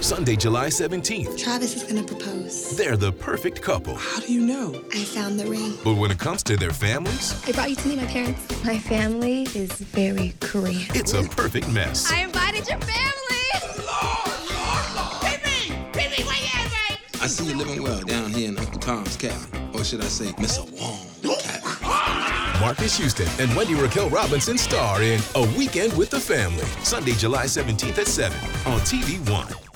Sunday, July 17th. Travis is gonna propose. They're the perfect couple. How do you know? I found the ring. But when it comes to their families, I brought you to meet my parents. My family is very Korean. it's a perfect mess. I invited your family. Pee-pee, where you at, babe? I see you living well down here in Uncle Tom's cabin. Or should I say, Mr. Wong cabin. Marcus Houston and Wendy Raquel Robinson star in A Weekend with the Family. Sunday, July 17th at 7 on TV One.